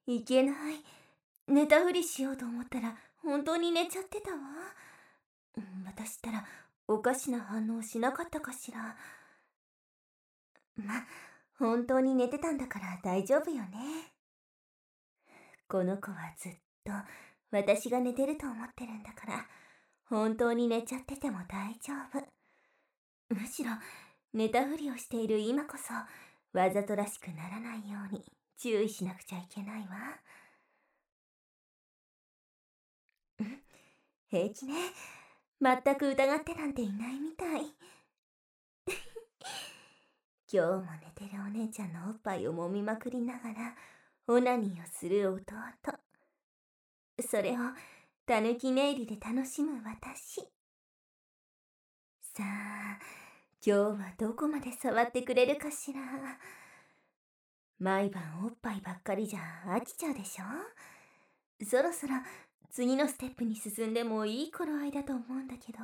いけない。寝たふりしようと思ったら本当に寝ちゃってたわ。私ったらおかしな反応しなかったかしら。本当に寝てたんだから大丈夫よね。この子はずっと私が寝てると思ってるんだから、本当に寝ちゃってても大丈夫。むしろ寝たふりをしている今こそわざとらしくならないように注意しなくちゃいけないわ。平気ね。全く疑ってなんていないみたい。今日も寝てるお姉ちゃんのおっぱいを揉みまくりながらオナニーをする弟。それをたぬき寝入りで楽しむ私。さあ、今日はどこまで触ってくれるかしら。毎晩おっぱいばっかりじゃ飽きちゃうでしょ。そろそろ次のステップに進んでもいい頃合いだと思うんだけど。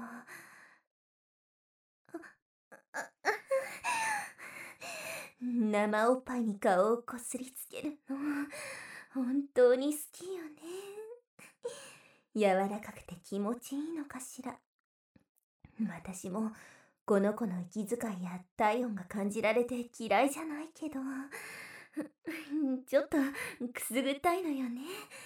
生おっぱいに顔をこすりつけるの本当に好きよね。柔らかくて気持ちいいのかしら。私もこの子の息遣いや体温が感じられて嫌いじゃないけど、ちょっとくすぐったいのよね。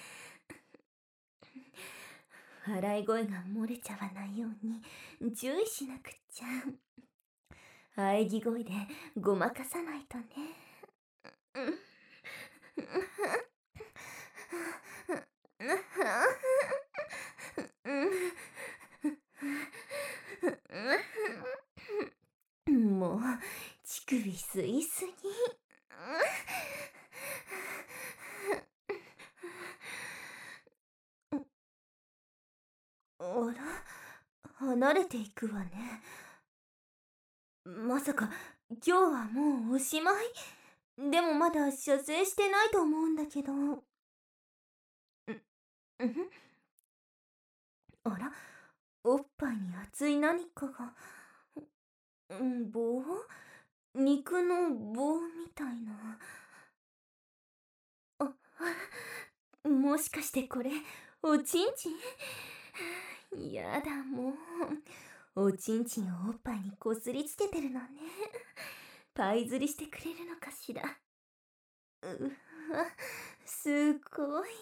笑い声が漏れちゃわないように注意しなくっちゃ。喘ぎ声でごまかさないとね。もう乳首吸いすぎ。あら、離れていくわね。まさか今日はもうおしまい？でもまだ射精してないと思うんだけど。あら、おっぱいに熱い何かが。棒？肉の棒みたいな。もしかしてこれおちんちん？やだ、もうおちんちんをおっぱいにこすりつけてるのね。パイ釣りしてくれるのかしら。うわ、すごい。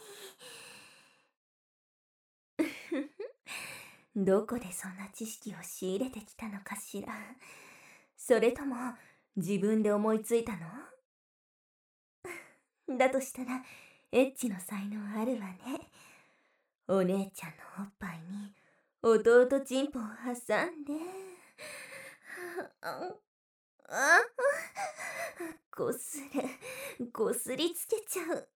どこでそんな知識を仕入れてきたのかしら。それとも自分で思いついたの？だとしたらエッチの才能あるわね。お姉ちゃんのおっぱいに弟チンポを挟んで、こする、こすりつけちゃう。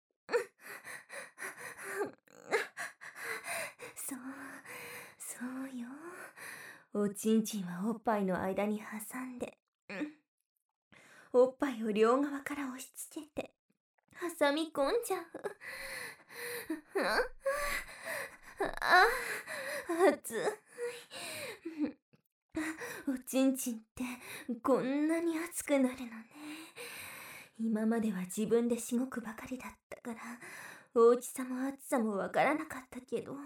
そう、そうよ。おちんちんはおっぱいの間に挟んで、おっぱいを両側から押し付けて挟み込んじゃう。熱い。おちんちんってこんなに熱くなるのね。今までは自分でしごくばかりだったから大きさも厚さもわからなかったけど。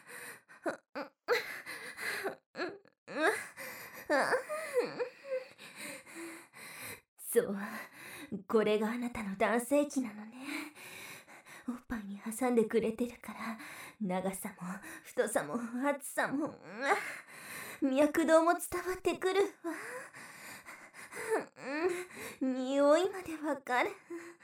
そう、これがあなたの男性器なのね。おっぱいに挟んでくれてるから長さも太さも厚さも、脈動も伝わってくるわ。匂いまでわかる。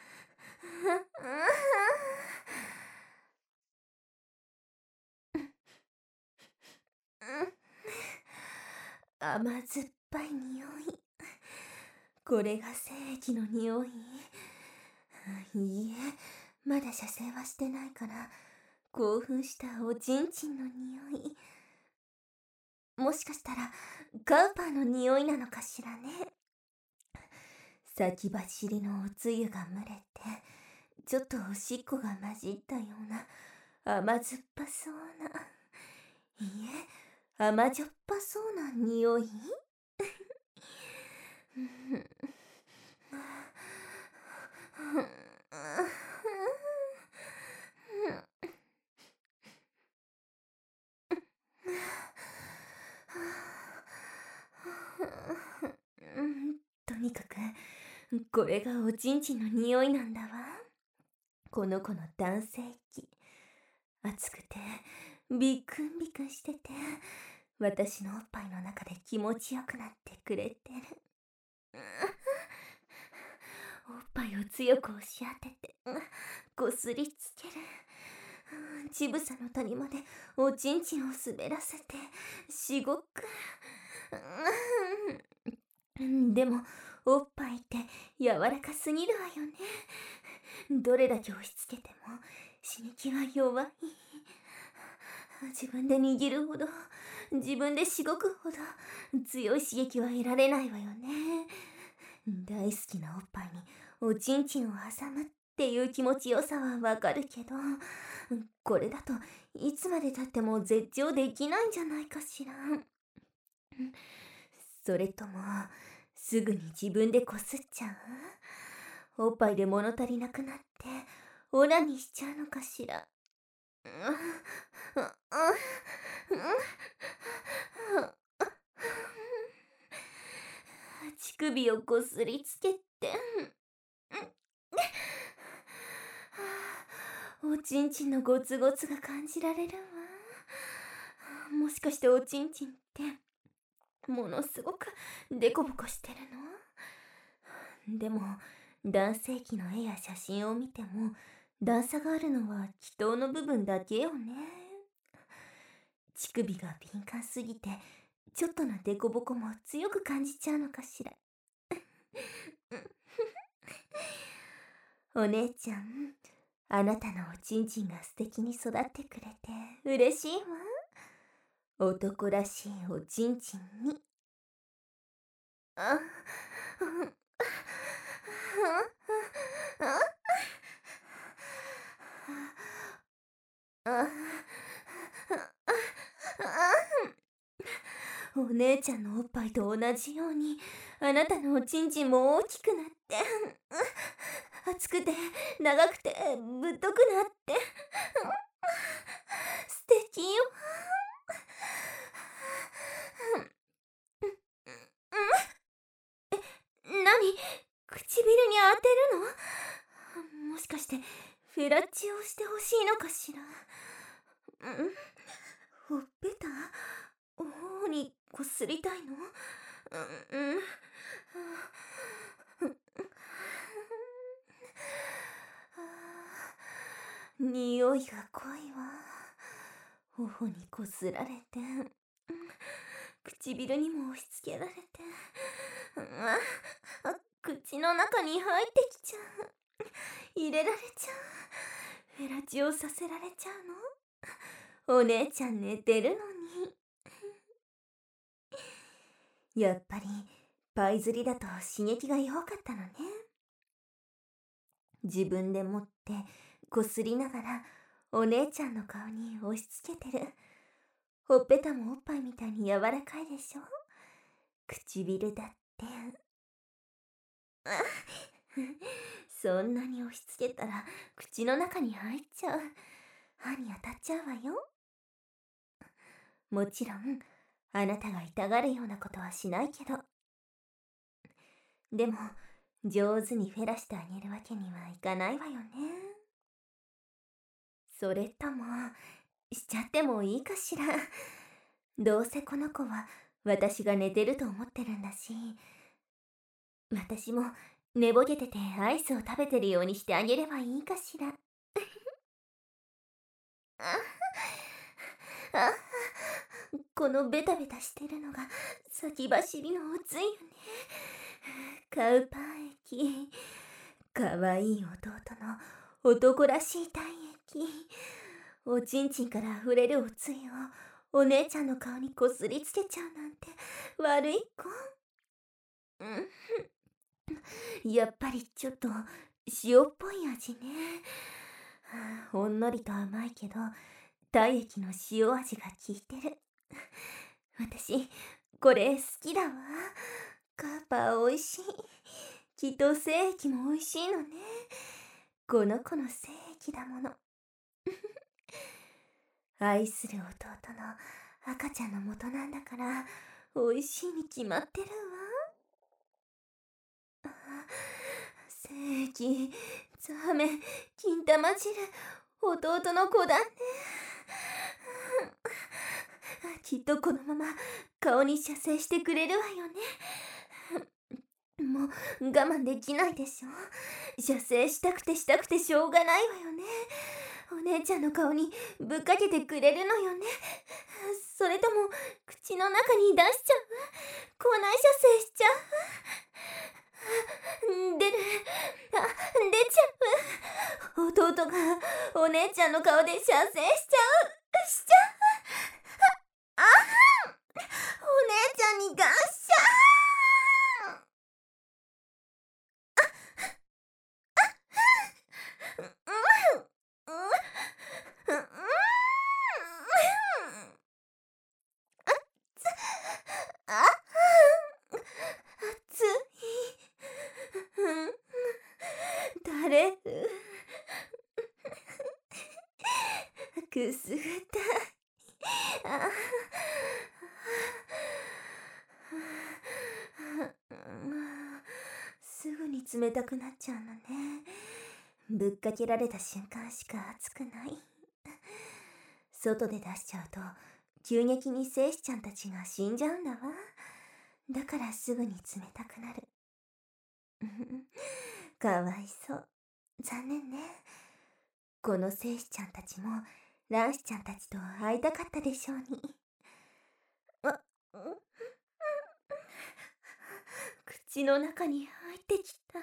甘酸っぱい匂い。これが精液の匂い？いいえ、まだ射精はしてないから興奮したおちんちんの匂い。もしかしたらカウパーの匂いなのかしらね。先走りのおつゆが蒸れてちょっとおしっこが混じったような甘酸っぱそうな、いえ、甘じょっぱそうな匂い。 とにかく、これがおちんちんの匂いなんだわ。この子の男性器。熱くて、ビクンビクンしてて、私のおっぱいの中で気持ちよくなってくれてる。おっぱいを強く押し当てて、こすりつける。乳房の谷までおちんちんを滑らせて、しごく。でも、おっぱいって柔らかすぎるわよね。どれだけ押し付けても刺激は弱い。自分で握るほど、自分でしごくほど強い刺激は得られないわよね。大好きなおっぱいにおちんちんを挟むっていう気持ちよさはわかるけど、これだといつまでたっても絶頂できないんじゃないかしら。それともすぐに自分でこすっちゃう？おっぱいで物足りなくなってオナニーしちゃうのかしら。乳首をこすりつけて、おちんちんのゴツゴツが感じられるわ。もしかしておちんちんってものすごくデコボコしてるの？でも男性器の絵や写真を見ても段差があるのは気筒の部分だけよね。乳首が敏感すぎてちょっとのデコボコも強く感じちゃうのかしら。お姉ちゃん、あなたのおちんちんが素敵に育ってくれて嬉しいわ。男らしいおちんちんに。あ、お姉ちゃんのおっぱいと同じようにあなたのおちんちんも大きくなって熱くて長くてぶっとくなって素敵よ。何？唇に当てるの？もしかしてフェラチオをしてほしいのかしら。ほっぺた頬にこすりたいの？匂いが濃いわ。頬にこすられて、唇にも押し付けられて、口の中に入ってきちゃう。入れられちゃう。フェラチオさせられちゃうの？お姉ちゃん寝てるのに。やっぱりパイ釣りだと刺激が弱かったのね。自分で持ってこすりながらお姉ちゃんの顔に押し付けてる。ほっぺたもおっぱいみたいに柔らかいでしょ？唇だって。そんなに押し付けたら口の中に入っちゃう。歯に当たっちゃうわよ。もちろんあなたが痛がるようなことはしないけど。でも上手にフェラしてあげるわけにはいかないわよね。それともしちゃってもいいかしら。どうせこの子は私が寝てると思ってるんだし、私も寝ぼけててアイスを食べてるようにしてあげればいいかしら。このベタベタしてるのが先走りのおついよね。カウパー液。かわいい弟の男らしい体液。おちんちんから溢れるおついをお姉ちゃんの顔にこすりつけちゃうなんて悪い子。やっぱりちょっと塩っぽい味ね。ほんのりと甘いけど体液の塩味が効いてる。私これ好きだわ。カーパーおいしい。きっと精液もおいしいのね。この子の精液だもの。愛する弟の赤ちゃんの元なんだから美味しいに決まってるわ。セーキ、ザーメン、金玉汁、弟の子だね。きっとこのまま顔に射精してくれるわよね。もう我慢できないでしょ。射精したくてしょうがないわよね。お姉ちゃんの顔にぶっかけてくれるのよね。それとも口の中に出しちゃう？口内射精しちゃう？出る。出ちゃう。弟がお姉ちゃんの顔で射精しちゃう。あお姉ちゃんにガッシャー。あ熱い。誰くすぐったい。すぐに冷たくなっちゃうのね。ぶっかけられた瞬間しか熱くない。外で出しちゃうと急激に精子ちゃんたちが死んじゃうんだわ。だからすぐに冷たくなる。かわいそう。残念ね。この精子ちゃんたちも卵子ちゃんたちと会いたかったでしょうに。口の中に入ってきた。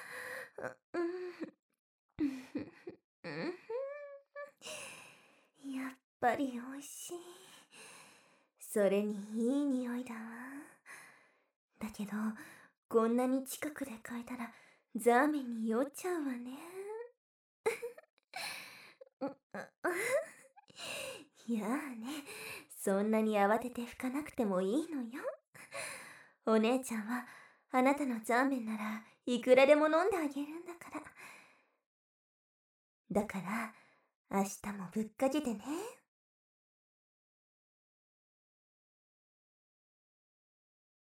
やっぱりおいしい。それにいい匂いだわ。だけどこんなに近くで嗅いだらザーメンに酔っちゃうわね。いやあね、そんなに慌てて拭かなくてもいいのよ。お姉ちゃんはあなたのザーメンならいくらでも飲んであげるんだから。だから明日もぶっかけてね。